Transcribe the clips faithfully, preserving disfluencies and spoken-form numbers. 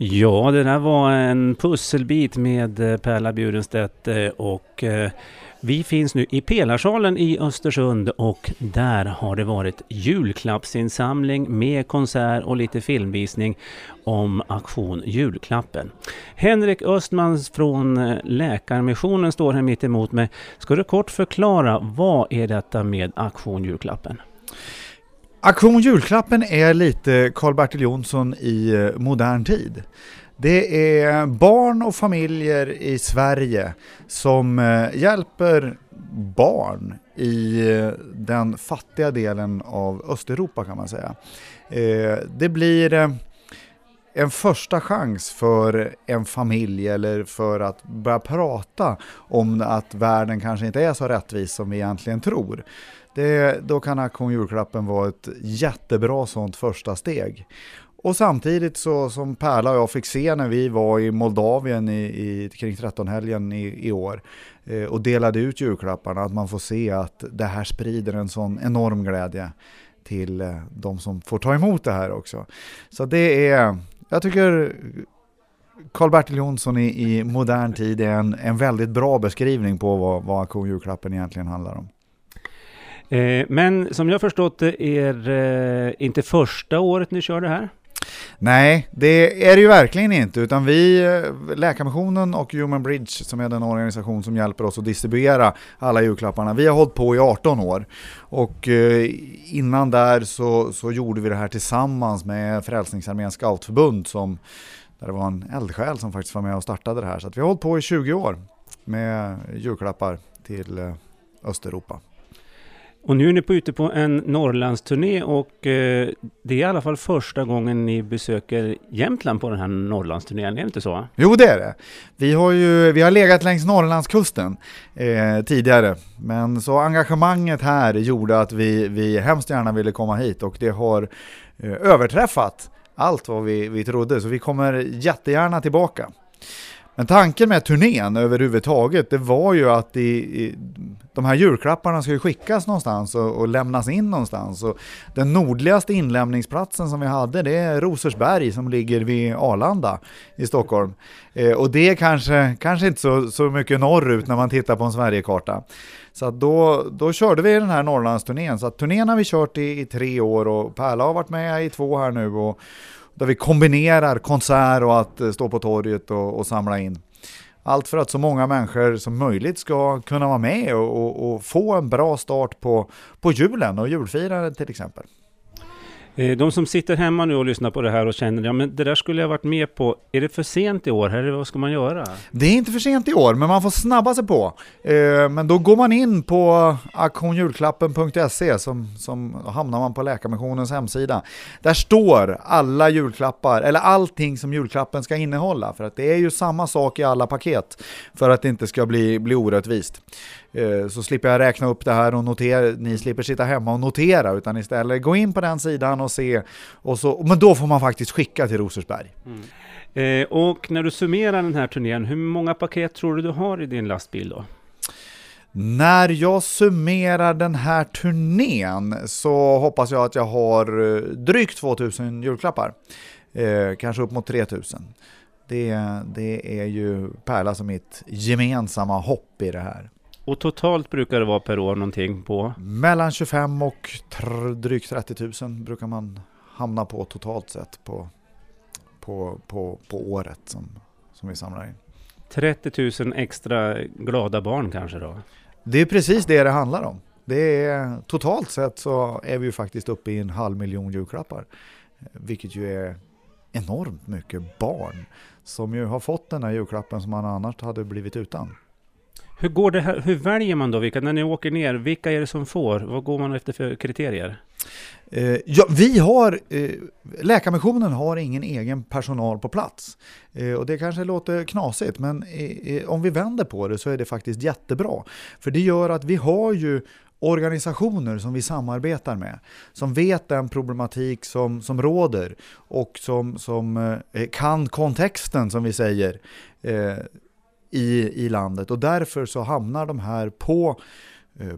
Ja, det där var en pusselbit med Perla Bjurenstedt och vi finns nu i Pelarsalen i Östersund och där har det varit julklappsinsamling med konsert och lite filmvisning om aktion Julklappen. Henrik Östman från Läkarmissionen står här mitt emot mig. Ska du kort förklara, vad är detta med aktion Julklappen? Aktion Julklappen är lite Karl-Bertil Jonsson i modern tid. Det är barn och familjer i Sverige som hjälper barn i den fattiga delen av Östeuropa, kan man säga. Det blir en första chans för en familj eller för att börja prata om att världen kanske inte är så rättvis som vi egentligen tror. Det, då kan Aktion Julklappen vara ett jättebra sånt första steg. Och samtidigt så som Perla och jag fick se när vi var i Moldavien i, i, kring trettonhelgen i, i år eh, och delade ut julklapparna, att man får se att det här sprider en sån enorm glädje till eh, de som får ta emot det här också. Så det är, jag tycker Karl-Bertil Jonsson i, i modern tid är en, en väldigt bra beskrivning på vad, vad Aktion Julklappen egentligen handlar om. Men som jag förstått det är det inte första året ni kör det här? Nej, det är det ju verkligen inte, utan vi, Läkarmissionen och Human Bridge, som är den organisation som hjälper oss att distribuera alla julklapparna, vi har hållit på i arton år och innan där så, så gjorde vi det här tillsammans med Frälsningsarméns scoutförbund, som, där det var en eldsjäl som faktiskt var med och startade det här. Så att vi har hållit på i tjugo år med julklappar till Östeuropa. Och nu är ni på ute på en Norrlandsturné och eh, det är i alla fall första gången ni besöker Jämtland på den här Norrlandsturnén, är det inte så? Jo, det är det. Vi har ju vi har legat längs Norrlandskusten eh, tidigare, men så engagemanget här gjorde att vi, vi hemskt gärna ville komma hit och det har eh, överträffat allt vad vi, vi trodde, så vi kommer jättegärna tillbaka. Men tanken med turnén överhuvudtaget, det var ju att i, i, de här julklapparna ska ju skickas någonstans och, och lämnas in någonstans. Och den nordligaste inlämningsplatsen som vi hade, det är Rosersberg som ligger vid Arlanda i Stockholm. Eh, och det är kanske, kanske inte så, så mycket norrut när man tittar på en Sverigekarta. Så att då, då körde vi den här Norrlandsturnén. Så att turnén har vi kört i, i tre år och Perla har varit med i två här nu och där vi kombinerar konsert och att stå på torget och, och samla in. Allt för att så många människor som möjligt ska kunna vara med och, och, och få en bra start på, på julen och julfirandet till exempel. De som sitter hemma nu och lyssnar på det här och känner, ja men det där skulle jag varit med på. Är det för sent i år? Eller vad ska man göra? Det är inte för sent i år, men man får snabba sig på. Men då går man in på aktionjulklappen punkt se som, som hamnar man på Läkarmissionens hemsida. Där står alla julklappar, eller allting som julklappen ska innehålla. För att det är ju samma sak i alla paket för att det inte ska bli, bli orättvist. Så slipper jag räkna upp det här och notera, ni slipper sitta hemma och notera, utan istället gå in på den sidan och se, och så, men då får man faktiskt skicka till Rosersberg. Mm. Eh, och när du summerar den här turnén, hur många paket tror du du har i din lastbil då? När jag summerar den här turnén så hoppas jag att jag har drygt tvåtusen julklappar, eh, kanske upp mot tre tusen. Det, det är ju Perla som mitt gemensamma hopp i det här. Och totalt brukar det vara per år någonting på? Mellan tjugofem och tr- drygt trettio tusen brukar man hamna på totalt sett på, på, på, på året som, som vi samlar in. trettio tusen extra glada barn kanske då? Det är precis det det handlar om. Det är, totalt sett så är vi ju faktiskt uppe i en halv miljon julklappar. Vilket ju är enormt mycket barn som ju har fått den här julklappen som man annars hade blivit utan. Hur går det här, hur väljer man då? Vilka, när ni åker ner, vilka är det som får? Vad går man efter för kriterier? Eh, ja, vi har, eh, Läkarmissionen har ingen egen personal på plats. Eh, och det kanske låter knasigt, men eh, om vi vänder på det så är det faktiskt jättebra. För det gör att vi har ju organisationer som vi samarbetar med, som vet den problematik som, som råder och som, som eh, kan kontexten, som vi säger, eh, i, i landet. Och därför så hamnar de här på eh,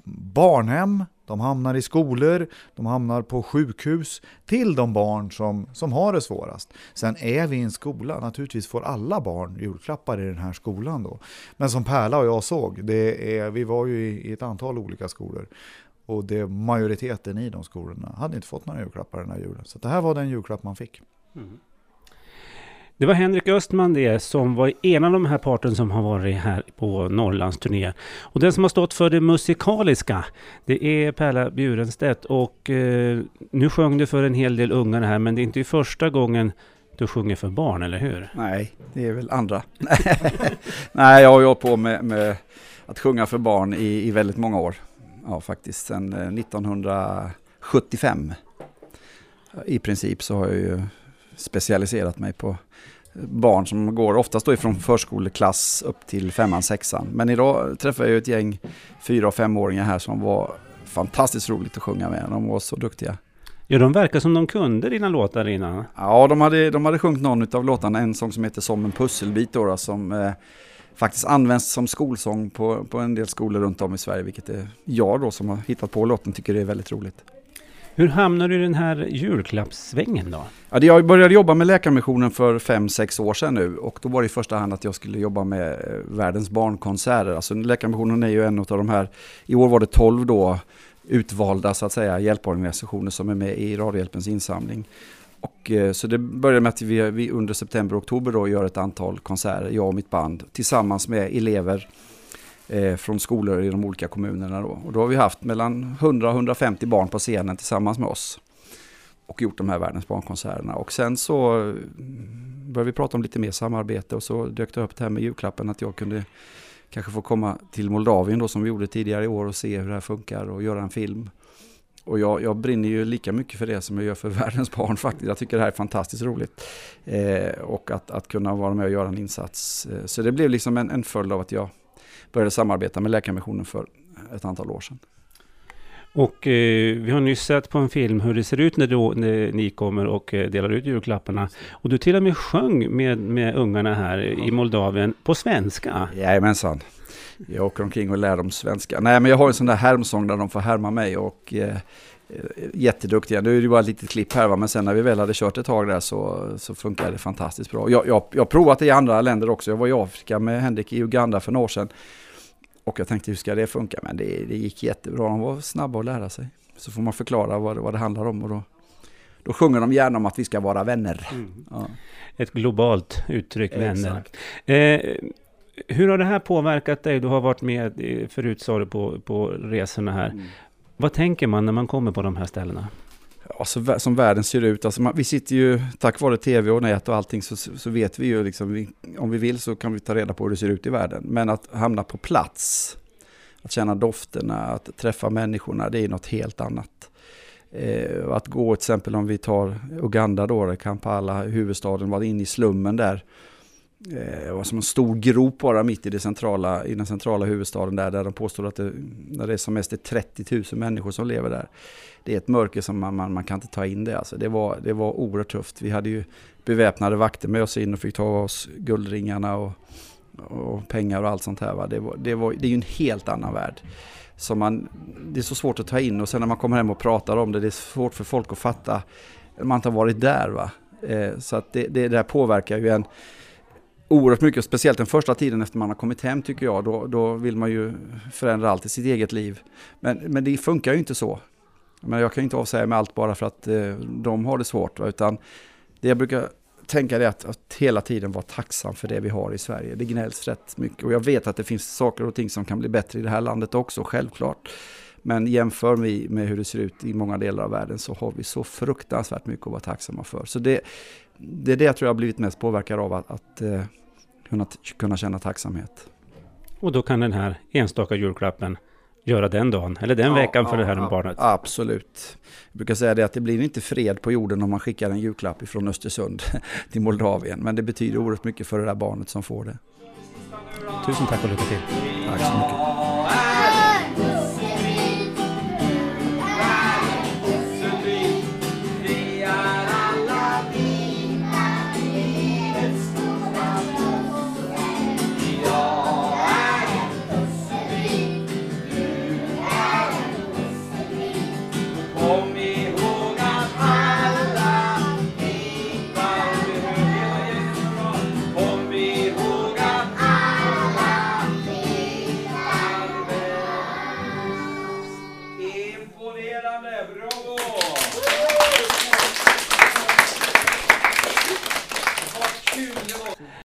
barnhem, de hamnar i skolor, de hamnar på sjukhus till de barn som, som har det svårast. Sen är vi i en skola, naturligtvis får alla barn julklappar i den här skolan då. Men som Pärla och jag såg, det är, vi var ju i, i ett antal olika skolor. Och det, majoriteten i de skolorna hade inte fått några julklappar den här julen. Så det här var den julklapp man fick. Mm. Det var Henrik Östman det som var en av de här parten som har varit här på Norrlands turné. Och den som har stått för det musikaliska, det är Pärla Bjurenstedt. Och eh, nu sjöng du för en hel del ungar här, men det är inte första gången du sjunger för barn, eller hur? Nej, det är väl andra. Nej, jag har ju på med, med att sjunga för barn i, i väldigt många år. Ja, faktiskt sedan nittonhundrasjuttiofem. I princip så har jag ju specialiserat mig på barn som går oftast då ifrån förskoleklass upp till femman, sexan. Men idag träffar jag ju ett gäng fyra- och femåringar här som var fantastiskt roligt att sjunga med. De var så duktiga. Ja, de verkar som de kunde dina låtar innan. Ja, de hade, de hade sjungit någon av låtarna. En sång som heter Som en pusselbit då, då som eh, faktiskt används som skolsång på, på en del skolor runt om i Sverige. Vilket är jag då som har hittat på låten tycker det är väldigt roligt. Hur hamnar du i den här julklappssvängen då? Ja, jag började jobba med Läkarmissionen för fem sex år sedan nu. Och då var det i första hand att jag skulle jobba med världens barnkonserter. Alltså Läkarmissionen är ju en av de här, i år var det tolv då utvalda så att säga hjälporganisationer som är med i Radiohjälpens insamling. Och, så det började med att vi, vi under september och oktober då gör ett antal konserter, jag och mitt band, tillsammans med elever eh, från skolor i de olika kommunerna. Då. Och då har vi haft mellan hundra och hundrafemtio barn på scenen tillsammans med oss och gjort de här världens barnkonserterna. Och sen så började vi prata om lite mer samarbete och så dök det upp det här med julklappen att jag kunde kanske få komma till Moldavien då som vi gjorde tidigare i år och se hur det här funkar och göra en film. Och jag, jag brinner ju lika mycket för det som jag gör för världens barn faktiskt. Jag tycker det här är fantastiskt roligt. Eh, och att, att kunna vara med och göra en insats. Eh, så det blev liksom en, en följd av att jag började samarbeta med Läkarmissionen för ett antal år sedan. Och eh, vi har nyss sett på en film hur det ser ut när, då, när ni kommer och eh, delar ut julklapparna. Och du till och med sjöng med, med ungarna här i Moldavien på svenska. Jajamensan. Jag åker omkring och lär dem svenska. Nej, men jag har en sån där härmsång där de får härma mig och eh, jätteduktiga. Nu är det bara ett litet klipp här va? Men sen när vi väl hade kört ett tag där så, så funkar det fantastiskt bra. Jag, jag, jag har provat det i andra länder också. Jag var i Afrika med Henrik i Uganda för några år sedan. Och jag tänkte hur ska det funka? Men det, det gick jättebra. De var snabba att lära sig. Så får man förklara vad, vad det handlar om och då, då sjunger de gärna om att vi ska vara vänner. Mm. Ja. Ett globalt uttryck, vänner. Exakt. Eh, hur har det här påverkat dig? Du har varit med förut sa du på, på resorna här. Mm. Vad tänker man när man kommer på de här ställena? Alltså, som världen ser ut. Alltså, man, vi sitter ju, tack vare tv och nät och allting så, så vet vi ju liksom, vi, om vi vill så kan vi ta reda på hur det ser ut i världen. Men att hamna på plats, att känna dofterna, att träffa människorna, det är något helt annat. Eh, att gå till exempel om vi tar Uganda då, Kampala, huvudstaden, var inne i slummen där. Det var som en stor grop bara mitt i, det centrala, i den centrala huvudstaden där, där de påstår att det, när det är som mest är trettio tusen människor som lever där. Det är ett mörker som man, man, man kan inte ta in det. Alltså. Det, var, det var oerhört tufft. Vi hade ju beväpnade vakter med oss in och fick ta av oss guldringarna och, och pengar och allt sånt här. Va? Det, var, det, var, det är ju en helt annan värld. Som man, det är så svårt att ta in och sen när man kommer hem och pratar om det, det är svårt för folk att fatta. Man inte har varit där va. Eh, så att det, det där påverkar ju en oerhört mycket, speciellt den första tiden efter man har kommit hem tycker jag, då, då vill man ju förändra allt i sitt eget liv. Men, men det funkar ju inte så. Men jag kan inte avsäga med allt bara för att eh, de har det svårt. Va? Utan det jag brukar tänka är att, att hela tiden vara tacksam för det vi har i Sverige. Det gnälls rätt mycket och jag vet att det finns saker och ting som kan bli bättre i det här landet också, självklart. Men jämför vi med hur det ser ut i många delar av världen så har vi så fruktansvärt mycket att vara tacksamma för. Så det, det är det jag tror jag har blivit mest påverkad av, att, att uh, kunna, kunna känna tacksamhet. Och då kan den här enstaka julklappen göra den dagen, eller den ja, veckan för ja, det här ja, barnet. Absolut. Jag brukar säga det att det blir inte fred på jorden om man skickar en julklapp från Östersund till Moldavien. Men det betyder oerhört mycket för det där barnet som får det. Tusen tack och lycka till. Tack så mycket.